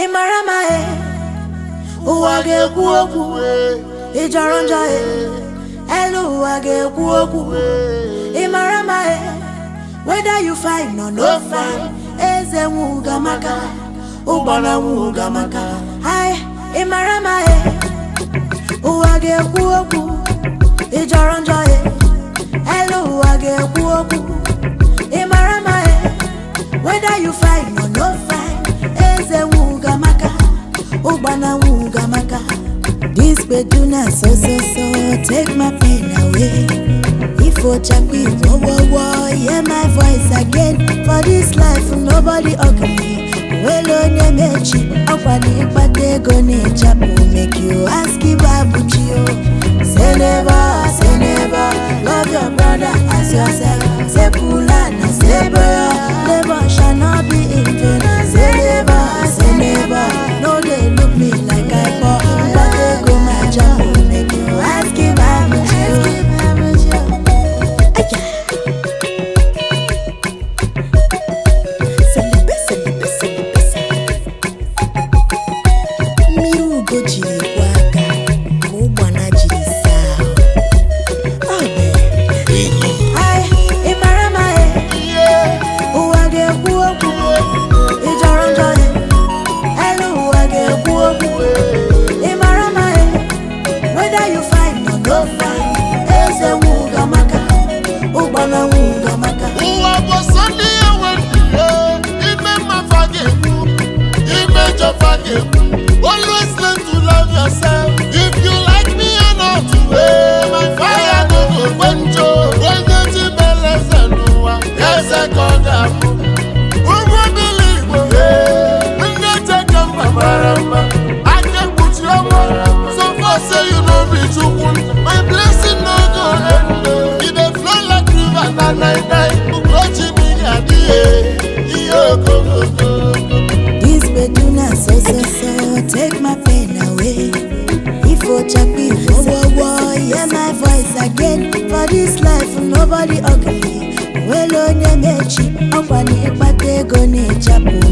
Imarama ụwa ga-ekwu okwu ịjọrọ njọ elu ụwa ga-ekwu okwu Imarama whether you find or no find eze nwuga maka ụgbana nwuga maka hai Imarama ụwa ga-ekwu okwu ịjọrọ njọ elu ụwa ga-ekwu okwu Imarama whether you find or no find eze nwuga maka ụgbana nwuga maka. This beduna so take my pain away. If Ochapi whoa, hear my voice again. For this life nobody ugly. Well on your mechi, akwani patego ne chapu make you ask Ibabuchio. Say never, love your brother as yourself. Say Pulana, say boy, never shall not be in vain. Say never, no they look me like I bought. Patego my chapu make you ask Ibabuchio. Always learn to love yourself. If you like me or not, my fire no go quencho. When the chibele senua, yes I call them. Who will believe? When they take them from Maramba, I can put you on. So far say you know me too. My blessing no go end. It dey flow like river na night. Ugochi mi adi, iyo go. This beduna so take my pain away. If Ochapi whoa, hear my voice again. For this life nobody ugly. Well on your mechi, akwani patego ne chapu